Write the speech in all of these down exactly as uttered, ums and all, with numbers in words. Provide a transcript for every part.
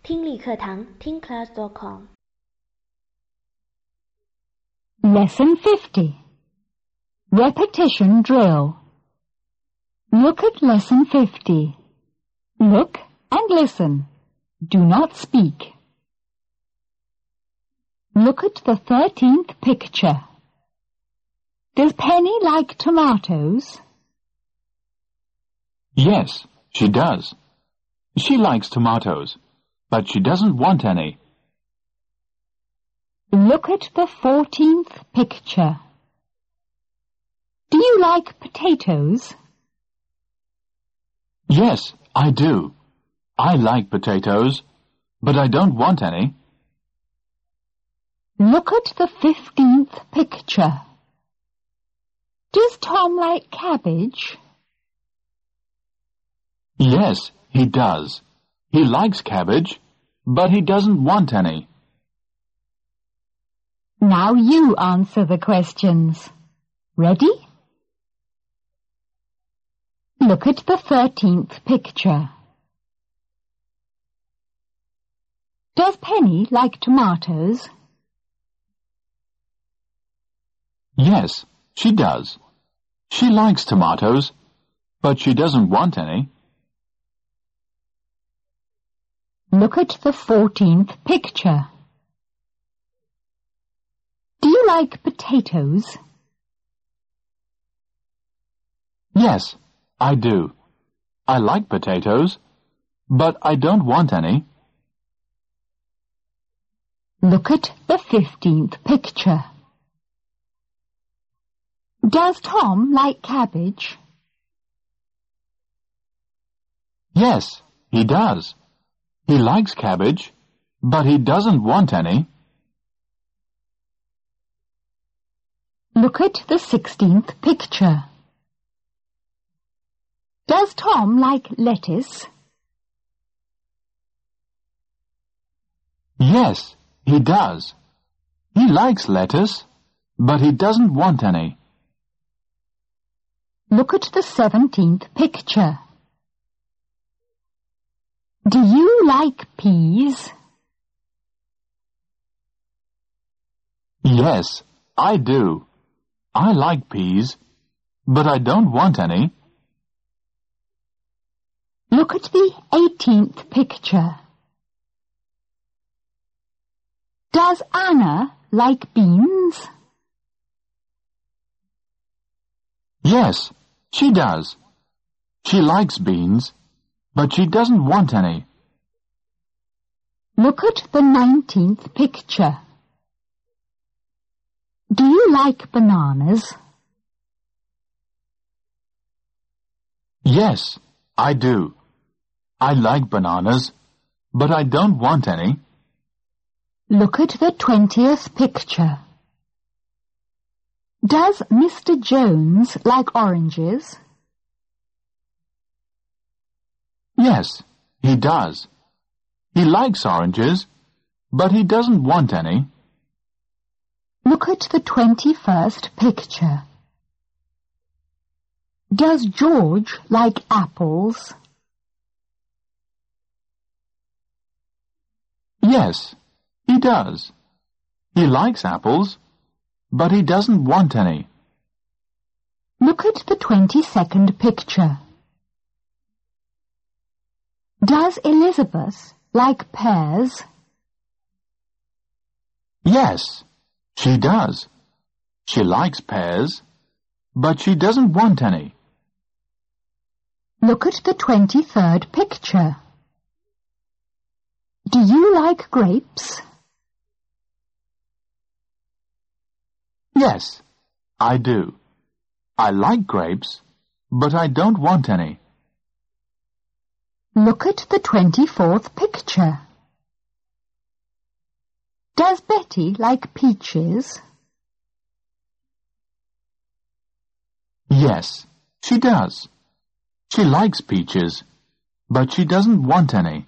听力课堂听 class dot com Lesson fifty. Repetition drill. Look at lesson fifty. Look and listen. Do not speak. Look at the thirteenth picture. Does Penny like tomatoes? Yes, she does. She likes tomatoes, but she doesn't want any. Look at the fourteenth picture. Do you like potatoes? Yes, I do. I like potatoes, but I don't want any. Look at the fifteenth picture. Does Tom like cabbage? Yes, he does. He likes cabbage, but he doesn't want any. Now you answer the questions. Ready? Look at the thirteenth picture. Does Penny like tomatoes? Yes, she does. She likes tomatoes, but she doesn't want any. Look at the fourteenth picture. Do you like potatoes? Yes, I do. I like potatoes, but I don't want any. Look at the fifteenth picture. Does Tom like cabbage? Yes, he does. He likes cabbage, but he doesn't want any. Look at the sixteenth picture. Does Tom like lettuce? Yes, he does. He likes lettuce, but he doesn't want any. Look at the seventeenth picture. Do you like peas? Yes, I do. I like peas, but I don't want any. Look at the eighteenth picture. Does Anna like beans? Yes, she does. She likes beans, but she doesn't want any. Look at the nineteenth picture. Do you like bananas? Yes, I do. I like bananas, but I don't want any. Look at the twentieth picture. Does Mister Jones like oranges? Yes, he does. He likes oranges, but he doesn't want any. Look at the twenty-first picture. Does George like apples? Yes, he does. He likes apples, but he doesn't want any. Look at the twenty-second picture. Does Elizabeth like pears? Yes, she does. She likes pears, but she doesn't want any. Look at the twenty-third picture. Do you like grapes? Yes, I do. I like grapes, but I don't want any. Look at the twenty-fourth picture. Does Betty like peaches? Yes, she does. She likes peaches, but she doesn't want any.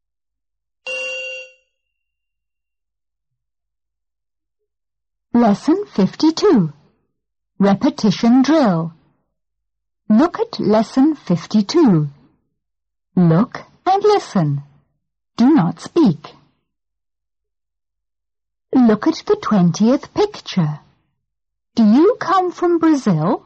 Lesson fifty-two. Repetition drill. Look at lesson fifty-two. Look and listen. Do not speak. Look at the twentieth picture. Do you come from Brazil?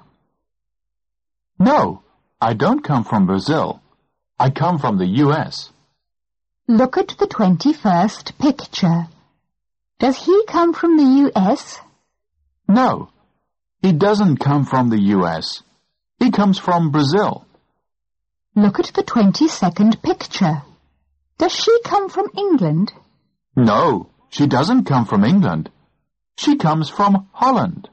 No, I don't come from Brazil. I come from the U S. Look at the twenty-first picture. Does he come from the U S? No, he doesn't come from the U S. He comes from Brazil. Look at the twenty-second picture. Does she come from England? No, she doesn't come from England. She comes from Holland.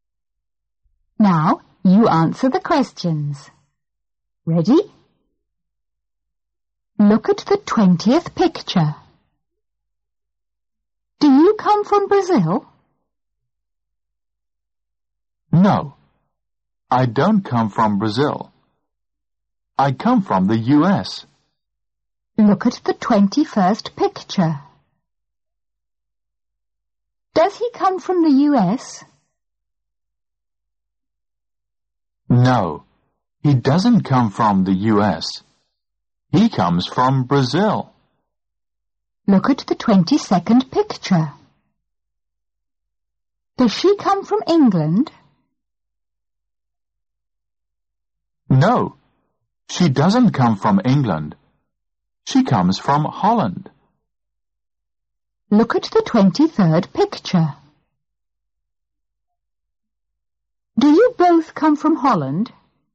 Now, you answer the questions. Ready? Look at the twentieth picture. Do you come from Brazil? No, I don't come from Brazil. I come from the U S. Look at the twenty-first picture. Does he come from the U S? No, he doesn't come from the U S. He comes from Brazil. Look at the twenty-second picture. Does she come from England? No, she doesn't come from England. She comes from Holland. Look at the twenty-third picture. Do you both come from Holland?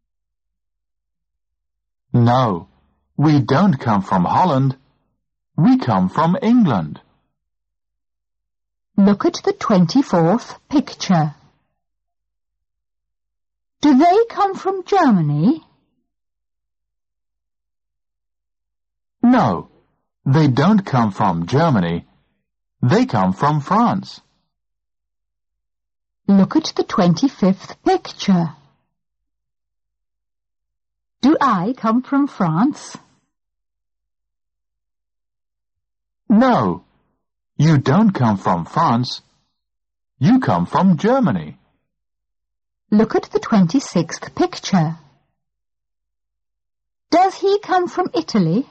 No, we don't come from Holland. We come from England. Look at the twenty-fourth picture. Do they come from Germany? No, they don't come from Germany. They come from France. Look at the twenty-fifth picture. Do I come from France? No, you don't come from France. You come from Germany. Look at the twenty-sixth picture. Does he come from Italy?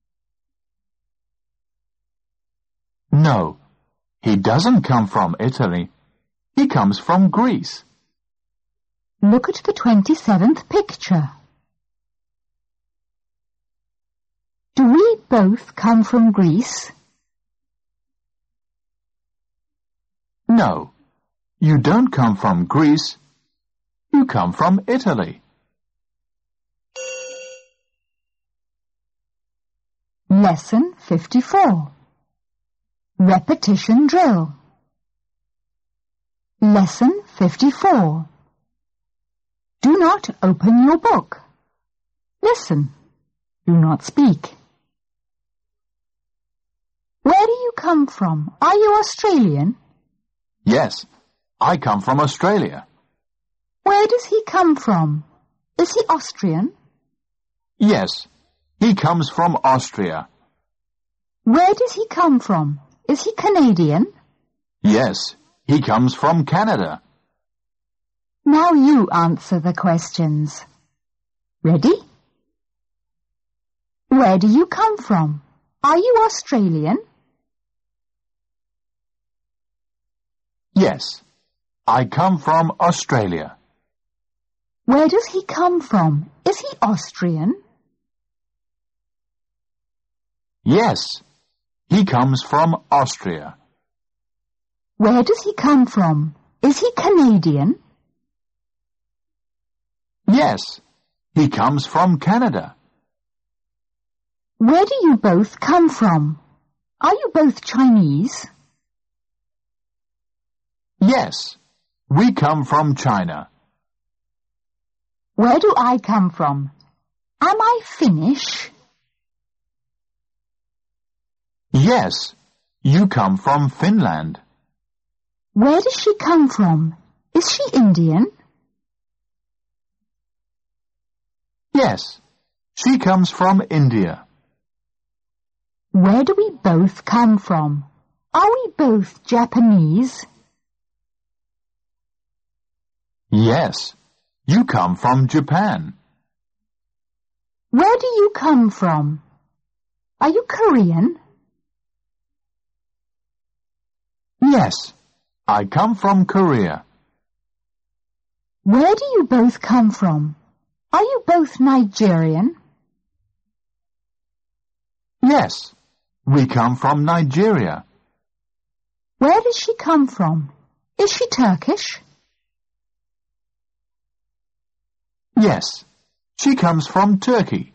No, he doesn't come from Italy. He comes from Greece. Look at the twenty-seventh picture. Do we both come from Greece? No, you don't come from Greece. You come from Italy. Lesson fifty-four. Repetition drill. Lesson fifty-four. Do not open your book. Listen. Do not speak. Where do you come from? Are you Australian? Yes, I come from Australia. Where does he come from? Is he Austrian? Yes, he comes from Austria. Where does he come from? Is he Canadian? Yes, he comes from Canada. Now you answer the questions. Ready? Where do you come from? Are you Australian? Yes, I come from Australia. Where does he come from? Is he Austrian? Yes, he comes from Austria. Where does he come from? Is he Canadian? Yes, he comes from Canada. Where do you both come from? Are you both Chinese? Yes, we come from China. Where do I come from? Am I Finnish? Yes, you come from Finland. Where does she come from? Is she Indian? Yes, she comes from India. Where do we both come from? Are we both Japanese? Yes, you come from Japan. Where do you come from? Are you Korean? Yes, I come from Korea. Where do you both come from? Are you both Nigerian? Yes, we come from Nigeria. Where does she come from? Is she Turkish? Yes, she comes from Turkey.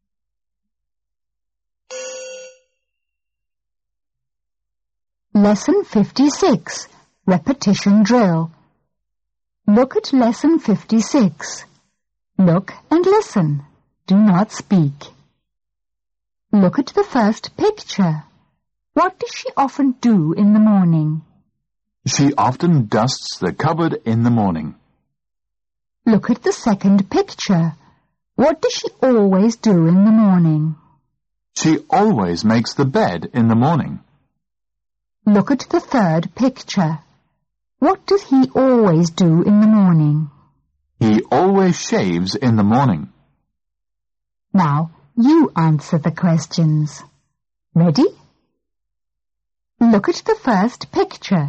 Lesson fifty-six, Repetition Drill. Look at Lesson fifty-six. Look and listen. Do not speak. Look at the first picture. What does she often do in the morning? She often dusts the cupboard in the morning. Look at the second picture. What does she always do in the morning? She always makes the bed in the morning. Look at the third picture. What does he always do in the morning? He always shaves in the morning. Now, you answer the questions. Ready? Look at the first picture.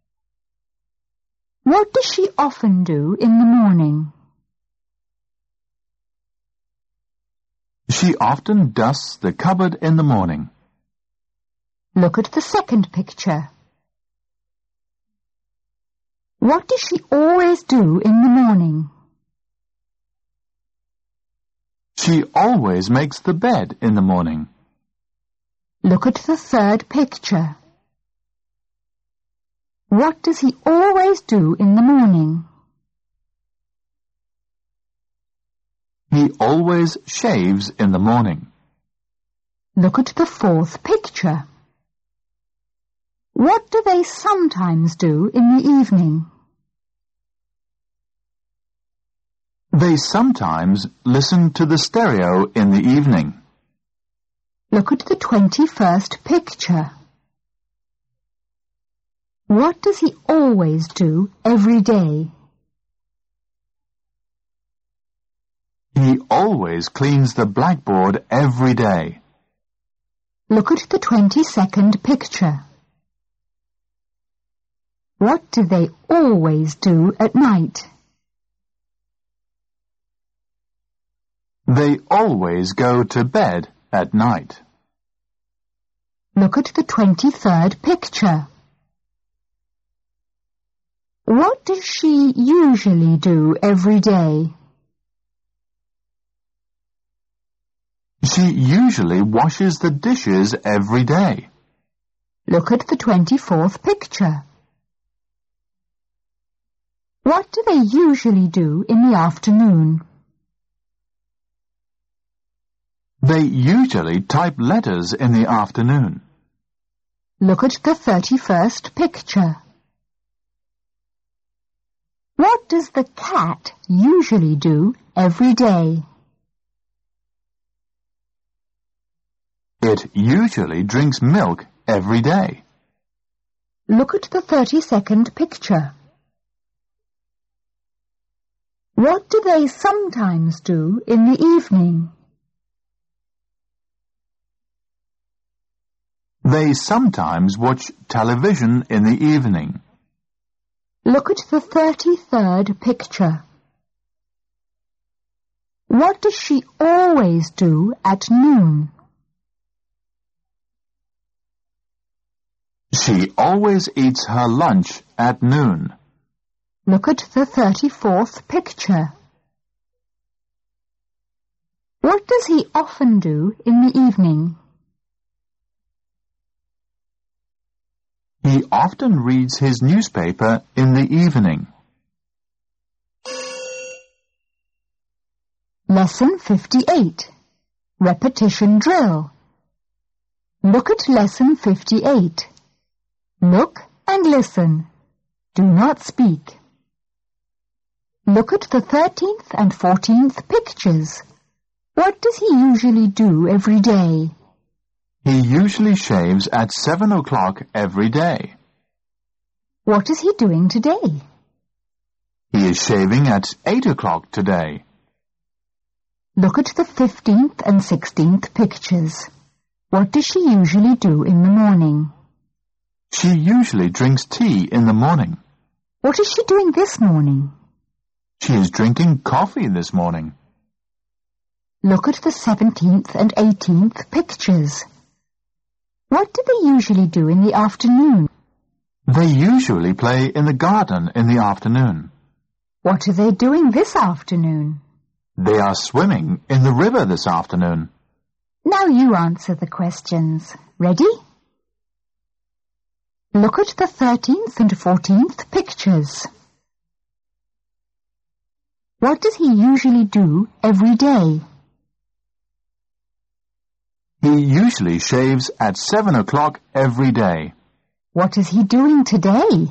What does she often do in the morning? She often dusts the cupboard in the morning. Look at the second picture. What does she always do in the morning? She always makes the bed in the morning. Look at the third picture. What does he always do in the morning? He always shaves in the morning. Look at the fourth picture. What do they sometimes do in the evening? They sometimes listen to the stereo in the evening. Look at the twenty-first picture. What does he always do every day? He always cleans the blackboard every day. Look at the twenty-second picture. What do they always do at night? They always go to bed at night. Look at the twenty-third picture. What does she usually do every day? She usually washes the dishes every day. Look at the twenty-fourth picture. What do they usually do in the afternoon? They usually type letters in the afternoon. Look at the thirty-first picture. What does the cat usually do every day? It usually drinks milk every day. Look at the thirty-second picture. What do they sometimes do in the evening? They sometimes watch television in the evening. Look at the thirty-third picture. What does she always do at noon? She always eats her lunch at noon. Look at the thirty-fourth picture. What does he often do in the evening? He often reads his newspaper in the evening. Lesson fifty-eight. Repetition Drill. Look at Lesson fifty-eight. Look and listen. Do not speak. Look at the thirteenth and fourteenth pictures. What does he usually do every day? He usually shaves at seven o'clock every day. What is he doing today? He is shaving at eight o'clock today. Look at the fifteenth and sixteenth pictures. What does she usually do in the morning? She usually drinks tea in the morning. What is she doing this morning? She is drinking coffee this morning. Look at the seventeenth and eighteenth pictures. What do they usually do in the afternoon? They usually play in the garden in the afternoon. What are they doing this afternoon? They are swimming in the river this afternoon. Now you answer the questions. Ready? Look at the thirteenth and fourteenth pictures. What does he usually do every day? He usually shaves at seven o'clock every day. What is he doing today?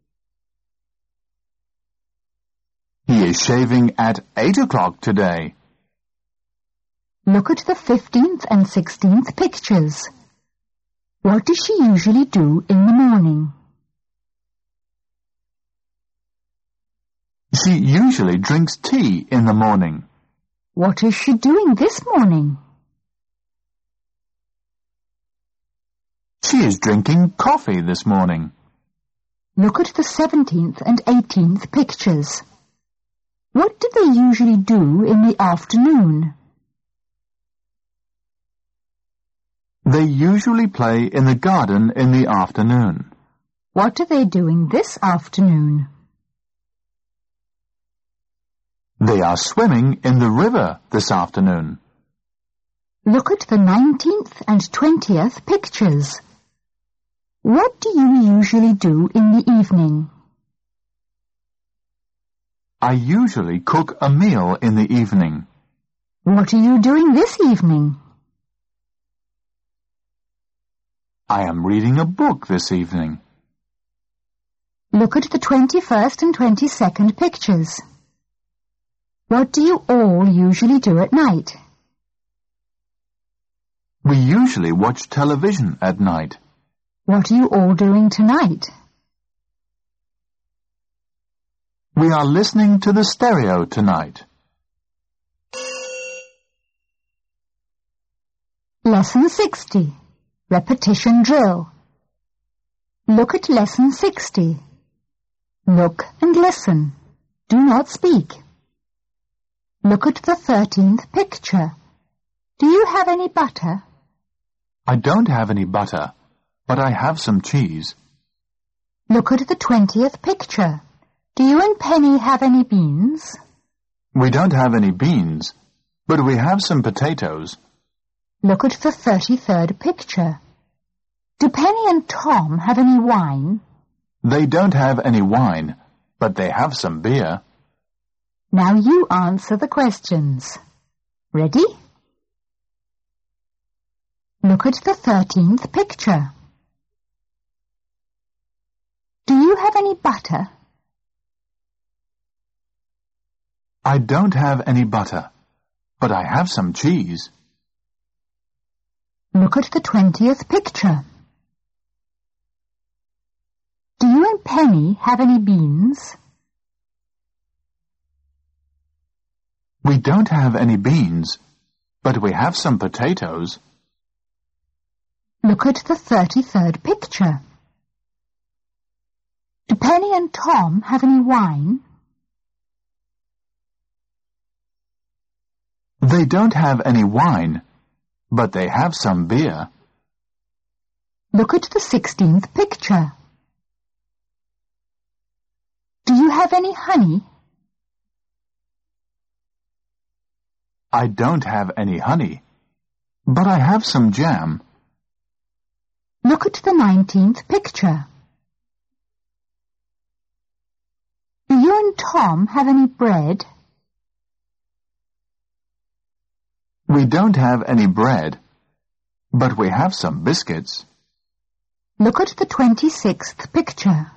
He is shaving at eight o'clock today. Look at the fifteenth and sixteenth pictures. What does she usually do in the morning? She usually drinks tea in the morning. What is she doing this morning? She is drinking coffee this morning. Look at the seventeenth and eighteenth pictures. What do they usually do in the afternoon? They usually play in the garden in the afternoon. What are they doing this afternoon? They are swimming in the river this afternoon. Look at the nineteenth and twentieth pictures. What do you usually do in the evening? I usually cook a meal in the evening. What are you doing this evening? I am reading a book this evening. Look at the twenty-first and twenty-second pictures. What do you all usually do at night? We usually watch television at night. What are you all doing tonight? We are listening to the stereo tonight. Lesson sixty. Repetition drill. Look at lesson sixty. Look and listen. Do not speak. Look at the thirteenth picture. Do you have any butter? I don't have any butter, but I have some cheese. Look at the twentieth picture. Do you and Penny have any beans? We don't have any beans, but we have some potatoes. Look at the thirty-third picture. Do Penny and Tom have any wine? They don't have any wine, but they have some beer. Now you answer the questions. Ready? Look at the thirteenth picture. Do you have any butter? I don't have any butter, but I have some cheese. Look at the twentieth picture. Do you and Penny have any beans? We don't have any beans, but we have some potatoes. Look at the thirty-third picture. Do Penny and Tom have any wine? They don't have any wine, but they have some beer. Look at the sixteenth picture. Do you have any honey? I don't have any honey, but I have some jam. Look at the nineteenth picture. Do you and Tom have any bread? We don't have any bread, but we have some biscuits. Look at the twenty-sixth picture.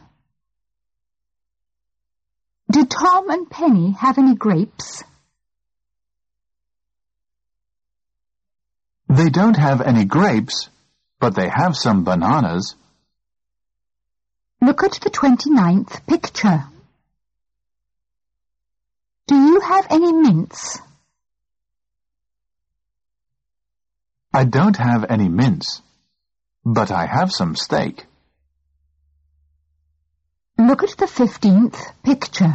Do Tom and Penny have any grapes? They don't have any grapes, but they have some bananas. Look at the twenty-ninth picture. Do you have any mince? I don't have any mince, but I have some steak. Look at the fifteenth picture.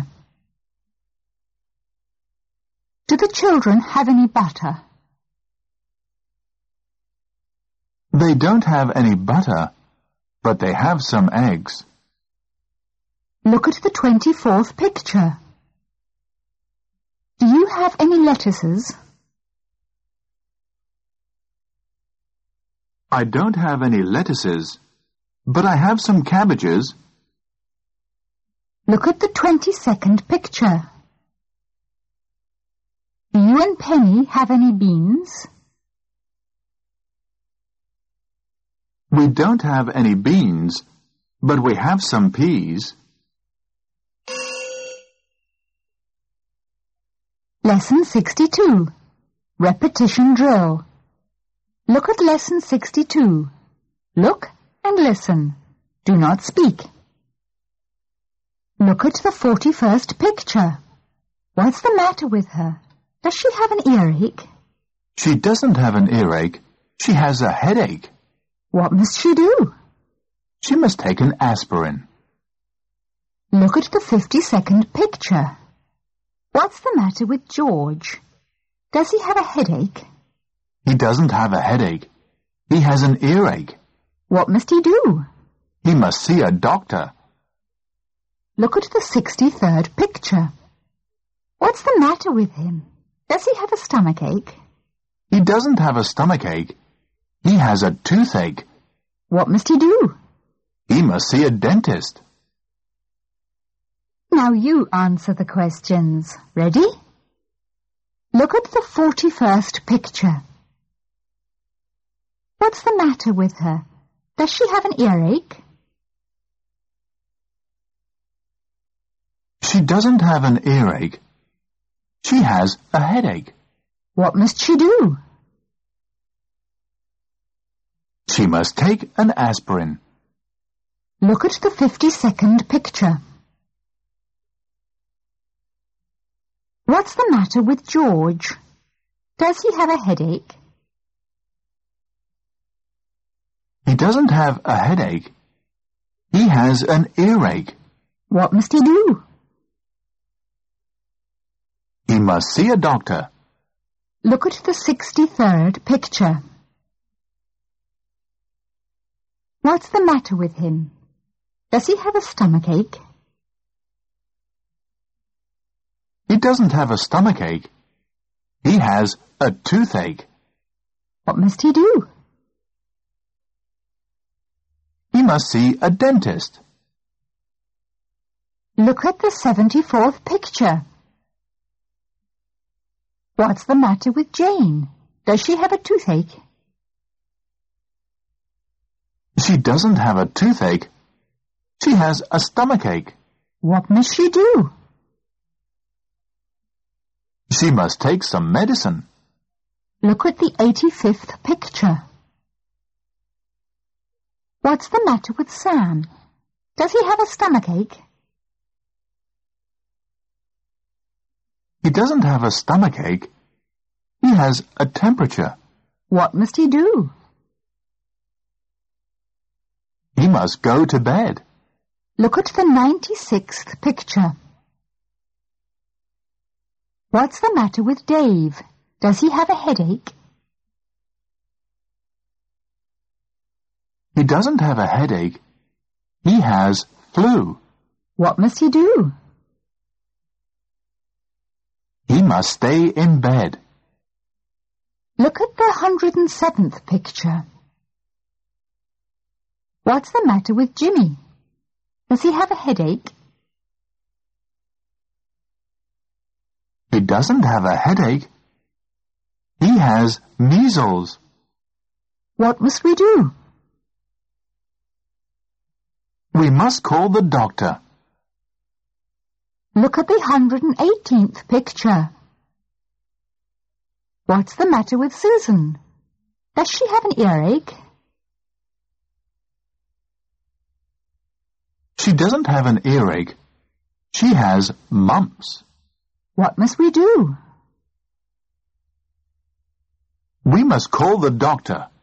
Do the children have any butter? They don't have any butter, but they have some eggs. Look at the twenty-fourth picture. Do you have any lettuces? I don't have any lettuces, but I have some cabbages. Look at the twenty-second picture. Do you and Penny have any beans? We don't have any beans, but we have some peas. Lesson sixty-two. Repetition drill. Look at lesson sixty-two. Look and listen. Do not speak. Look at the forty-first picture. What's the matter with her? Does she have an earache? She doesn't have an earache. She has a headache. What must she do? She must take an aspirin. Look at the fifty-second picture. What's the matter with George? Does he have a headache? He doesn't have a headache. He has an earache. What must he do? He must see a doctor. Look at the sixty-third picture. What's the matter with him? Does he have a stomachache? He doesn't have a stomachache. He has a toothache. What must he do? He must see a dentist. Now you answer the questions. Ready? Look at the forty-first picture. What's the matter with her? Does she have an earache? She doesn't have an earache. She has a headache. What must she do? She must take an aspirin. Look at the fifty-second picture. What's the matter with George? Does he have a headache? He doesn't have a headache. He has an earache. What must he do? He must see a doctor. Look at the sixty-third picture. What's the matter with him? Does he have a stomachache? He doesn't have a stomachache. He has a toothache. What must he do? He must see a dentist. Look at the seventy-fourth picture. What's the matter with Jane? Does she have a toothache? She doesn't have a toothache. She has a stomachache. What must she do? She must take some medicine. Look at the eighty-fifth picture. What's the matter with Sam? Does he have a stomachache? He doesn't have a stomachache. He has a temperature. What must he do? He must go to bed. Look at the ninety-sixth picture. What's the matter with Dave? Does he have a headache? He doesn't have a headache. He has flu. What must he do? He must stay in bed. Look at the one hundred and seventh picture. What's the matter with Jimmy? Does he have a headache? He doesn't have a headache. He has measles. What must we do? We must call the doctor. Look at the one hundred and eighteenth picture. What's the matter with Susan? Does she have an earache? She doesn't have an earache. She has mumps. What must we do? We must call the doctor.